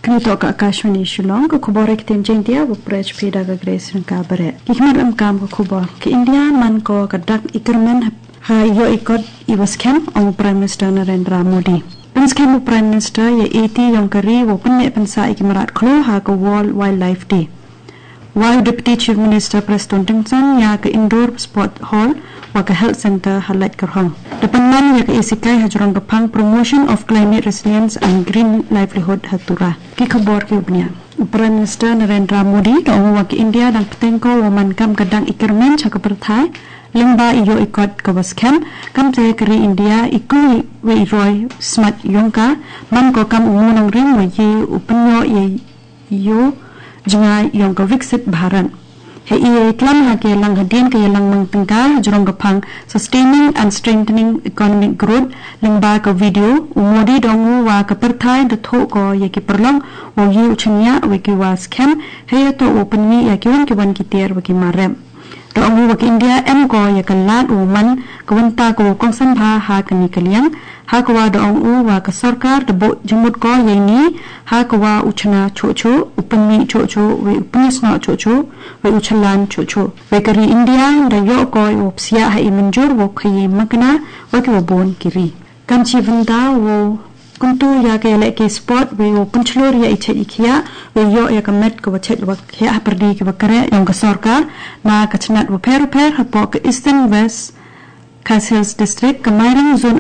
Krito ka Akashwani Shillong ko khobor ek tin jeng dia wo prech phida ga grace ka bare ki khmar am kam ko khobor ki India man ko kadak ikerman ha yo ikot I was camp on Prime Minister Narendra Modi Prince Camp Prime Minister ye 80 yong kari wo panne pansa ikmarat khlo ha ko World Wildlife Day while Deputy Chief Minister Preston Tingson ya ke indoor sport hall wa ke health center halat karhong depan man ya ke isikai hajurang gapang promotion of climate resilience and green livelihood hatura ki khabar ke ubnia Prime Minister Narendra Modi do wa ke India dan petengko wa man kam kadang ikermen chak perthai lengba iyo ikot kawas camp kam te keri India iku we roy smart yongka man ko kam umunang ring wa ye upenyo ye yo janga yang ka viksit Bharat he ie klam ha ke lang hadin ke lang mang tengka jurong gapang sustaining and strengthening economic growth lengba ka video umodi dongu wa ka perthai de tho ko ye ki perlong wo ye uchnya we ki was camp he to open mi ya ki wan ki ter we ki marem do amu wa ki India em ko ye kan lat man ka wanta ko kong san bha ha ka ni kaliang ha ko wa do amu wa ka sarkar de bo jumut ko ye ni ha ko wa uchna chocho upami chocho we upnisna chocho we uchalan chocho we kari India da yo ko opsia ha imanjur wo khayi makna wa ki bon kiri kam chi vanda wo kuntu ya ke le ke sport we wo punchlor ya iche ikia we yo ya kamet ko chet wa ya perdi ke bakare yang ka sarkar na ka chnat wo per ha po ka Eastern West Castles District Kamaring Zone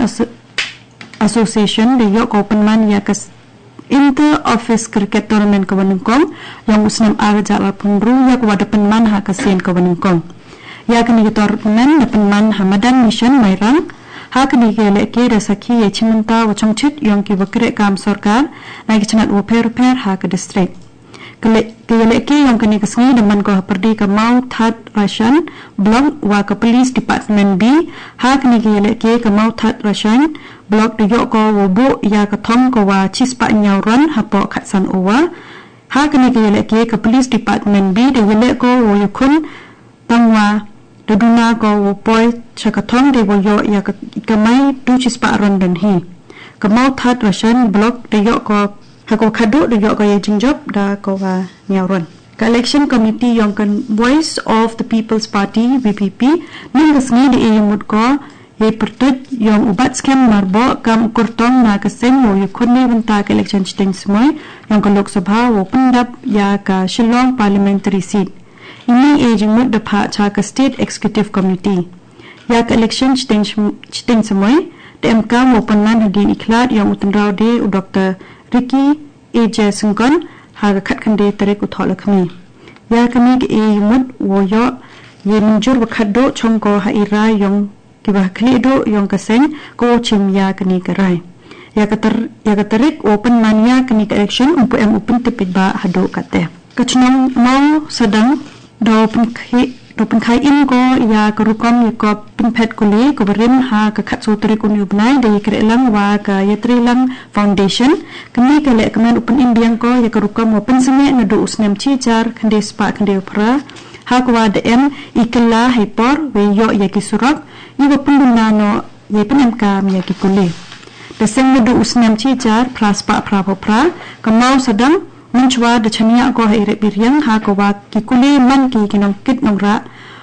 Association de yo ko penman ya ka Inter Office Cricket Tournament ka wanungkong yang usnam arja wa punru ya ko depan man ha ka sen ka wanungkong ya ka ni tournament depan man Hamadan Mission Mairang ha ka ni ke le ke da sakhi ye chimanta wa chongchit yang ki bakre kam sarkar na ki chnat wo per ha ka district ke le ke yang ka ni ka sngi deman ko perdi ka mau that Russian block wa ka police department B ha ka ni ke le ke ka mau that Russian block de yo ko wo bo ya ka thong ko wa chispa nyau ran ha po khatsan owa ha ka ni ke le ke ka police department B de le ko wo yukun tangwa de duna ko wo poi chakathong de wo yo ya ka mai du chispa ran dan hi ka mau that Russian block de yo ko ha ko khadu de yo ko ye jingjop da ko wa nyau ran ka election committee yang kan Voice of the People's Party VPP ning ngi de yumut ko ye pertut yang ubat scam marbo kam kurtong na kaseng wo yukun ni banta ka election chiting smoy yang ka Lok Sabha wo pendap ya ka Shillong parliamentary seat ini ejimut de pha cha ka State Executive Committee ya ka election chiting smoy de MK wo panman hadin iklat yang utanraw de Dr. Ricky AJ Sungkon ha ka khat khande tarek uthol khmi ya kami ke ejimut wo yo ye munjur wa khaddo chongko ha ira yang kiba khlido yong kaseng ko chimya kani karai ya katarik open mania kani election umpu em open tipid ba hado kate kachnong mau sadang do pen khai in ko ya karukom ya ko pinpet kuli ko berim ha ka khatsu trik un yubnai de krelang wa ka yatri lang foundation kami kale kamen open indian ko ya karukom open senge na do usnem chi jar khande spa khande phra ha kwa de em ikla hyper we yo ya ki surak iwa punduna no ye penem kam ya ki kule de seng do usnam chi jar plus pa pra pra kamau sadam menchwa de chania ko haire biryang ha ko wa ki kule man ki kinong kit nongra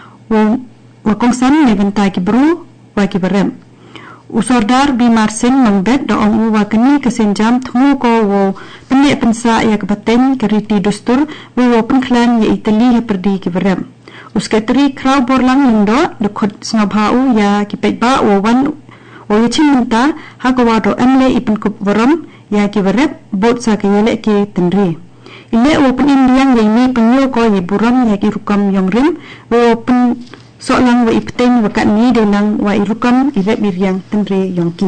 wa kongsan ne bentai ki bru wa ki barem usordar bi marsin mangbet do ong wa kani kesenjam thu ko wo penne pensa ya ke baten keriti dustur wo penklan ya Italy perdi ki barem उसके तरी क्राउ बोरलांग लिंदो द खुद स्नभाउ या कि पेबा ओवन ओयचिमंता हागवाडो एमले इपन कुप वरम या कि वरेब बोट सा के येले के तनरे इले ओपन इंडियन येनी पंयो को ये बुरम या कि रुकम यंगरिम वो ओपन सोलांग व इपतेन व कनी देलांग व इरुकम इरे बिरियang तनरे यंकी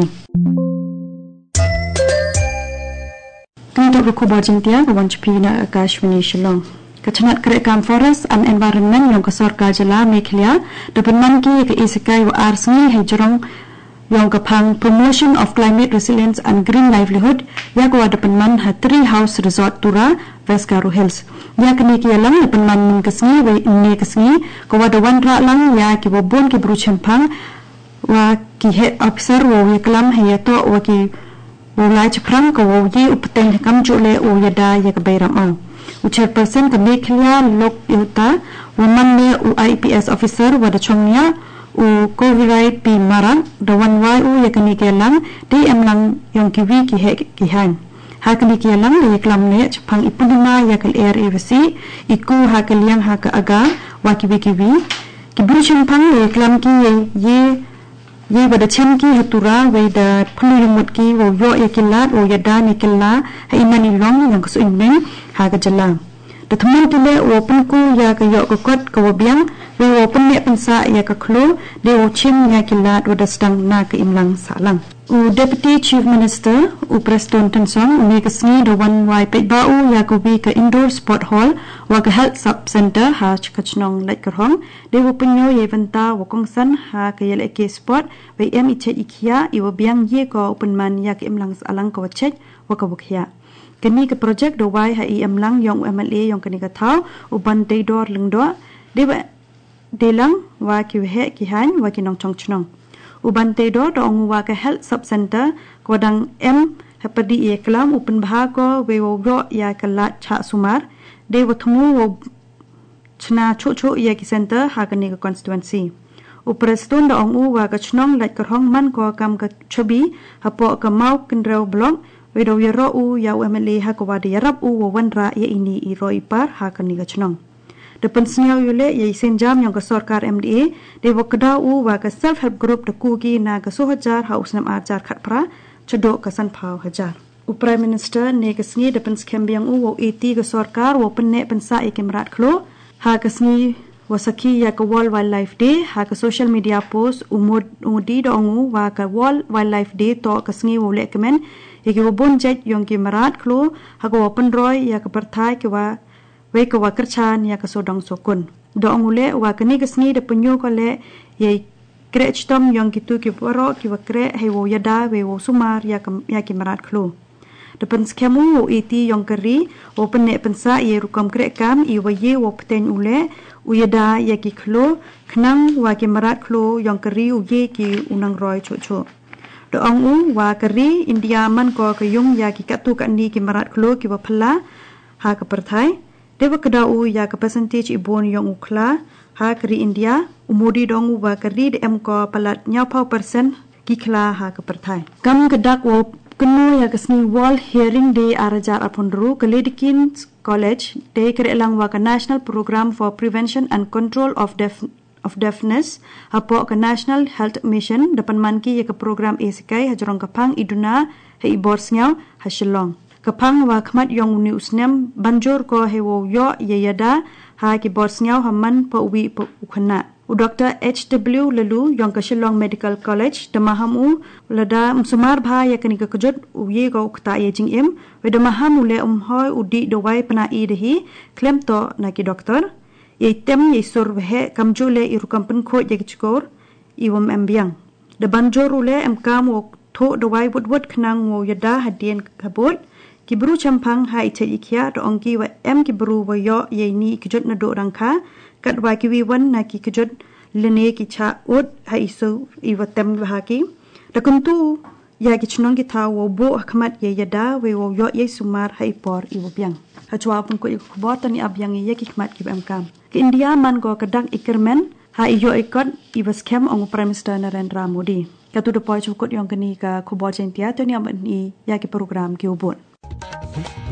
Untuk ruku bajintia kawanchpina Akashwani Shillong Kachanat Kerekam Forest and Environment yang kesorka jala Meklia dapat manki ke isikai wa arsengi hejrong yang kepang Promotion of Climate Resilience and Green Livelihood ya ko dapat man ha Tree House Resort Tura West Garo Hills ya kini ki lang dapat man kesni we ini kesni ko wa dawan ra lang ya ki bobon ki bru chempang wa ki head officer wa wi klam hayato wa ki Ulai ceprang ke wuji upeteng kam jule u yada ya ke bayram au. Chairperson ke Mekhlia Lok Yuta, woman ne u IPS officer wada chongnya u Kovirai Pi Marang, dawan wai u ya kini kelang di emlang yang kiwi ki hang. Hakani kelang le klam ne cepang ipundima ya ke air irisi iku hakal yang hak aga wa kiwi kibru chempang le klam ki ye wada chem ki hatura wada phulu yumut ki wo yo ya kilat wo yada ni killa ha imani long yang kesu imnen ha ka jala da thmun tule open ku ya ka yo ka kot ka biang we open ne pensa ya ka khlo de wo chem ya kilat wada stang na ka imlang salang u deputy chief minister u preston tensong me ka sni da wan wai pe ba u ya ko bi ka indoor sport hall wa ka health sub center ha chkachnong lek krong de wo punyo ye vanta wo kongsan ha ka yel ek sport we em iche ikhia i wo biang ye ko open man ya ka imlang salang ko chek wa ka bukhia kini ke project do wai ha i amlang yong MLA yong kini ka thau u ban de dor lengdo de lang wa ki he ki han wa ki nong chong chnong u ban de dor dong wa ka health sub center ko dang em hapadi e klam upen bha ko we wo ro ya ka la cha sumar de wo thmu wo chna cho ya ki center ha ka ni ka constituency u preston dong u wa ka chnong lait ka hong man ko kam ka chobi hapo ka mau kin rew blok we do ya ro u ya MLA ha ko wa de rap u wo wan ra ya ini i roi par ha ka ni ka chnong de pensniaw yule ye senjam yang ka sarkar MDA de wakda u wa ka self help group de ku gi na ka 1000 haus nam ajar khat pra chdo ka san phau hajar u prime minister ne ka sngi de pens kembiang u wo eti ka sarkar wo penne pensa e kemrat khlo ha ka sngi wasaki ya ka world wildlife day ha ka social media post umudi dongu wa ka world wildlife day to ka sngi wo le kemen ye ki wo bonjet yong ki marat khlo ha ko open roy ya ka parthai ki wa we ka wa kerchan ya ka sodong sokun do angule wa kani ka sngi de punyo ko le ye krech tom yong ki tu ki poro ki wa kre he wo yada we wo sumar ya ki marat khlo de pen skemu wo eti yong kari open ne pensa ye rukom kre kam I wa ye wo pten ule u yada ya ki khlo khnang wa ki marat khlo yong kari u ye ki unang roi cho do ang wa kari India man ko ka yung ya ki katu ka ni ki marat khlo ki wa phla ha ka parthai dewa kedau ya ke percentage ibon yang ukla ha kri India umudi dong wa kri de em ko palat nyapau persen kikla ha ke perthai kam kedak wo kenu ya kesni world hearing day arajar apondru ke Ledikin college de kerelang wa ke national program for prevention and control of deafness hapo ke national health mission depan manki ya ke program esikai hajrong kapang iduna he iborsnyau ha shillong kapang wa khmat yong ni usnem banjur ko hewo yo yeyada ha ki borsnyau hamman pa uwi pa ukhana u Dr. HW Lalu yong ka Shillong Medical College damahamu lada sumar bha ya kani ka kujut u ye go khta ye jing em we damahamu le hoy udi do wai pana I dehi klem to na ki doctor ye tem ye sur he kamjule I rukampan kho ye chkor I wam ambiang de banjur ule em kam wo tho do wai wut khnang wo yada hadien kabut kibru champang hai che ikhya do ongki wa em kibru wa yo ye ni kijot na do rangkha kat wa ki wi wan na ki kijot lene ki cha ut hai so I wa tem wa ki da kuntu ya ki chnong ki tha wo bo khmat ye yada we wo yo ye sumar hai por I wo byang ha chwa pun ko khbot ni abyang ye ki khmat ki am kam ki India man go kadak ikermen ha yo ikot I was kem ong Prime Minister Narendra Modi ka tu do poi chukot yong kani ka khbot chen tia to ni am ni ya ki program ki ubot